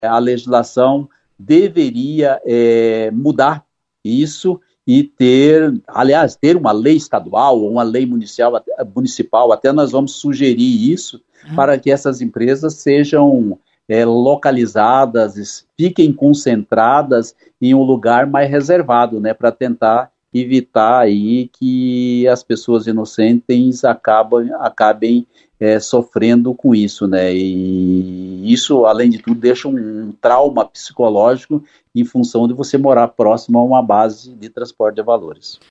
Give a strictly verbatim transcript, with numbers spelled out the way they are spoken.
a legislação deveria é, mudar isso e ter, aliás, ter uma lei estadual ou uma lei municipal, municipal, até nós vamos sugerir isso, uhum. para que essas empresas sejam é, localizadas, fiquem concentradas em um lugar mais reservado, né, para tentar evitar aí que as pessoas inocentes acabam, acabem é, sofrendo com isso, né? E isso, além de tudo, deixa um, um trauma psicológico em função de você morar próximo a uma base de transporte de valores.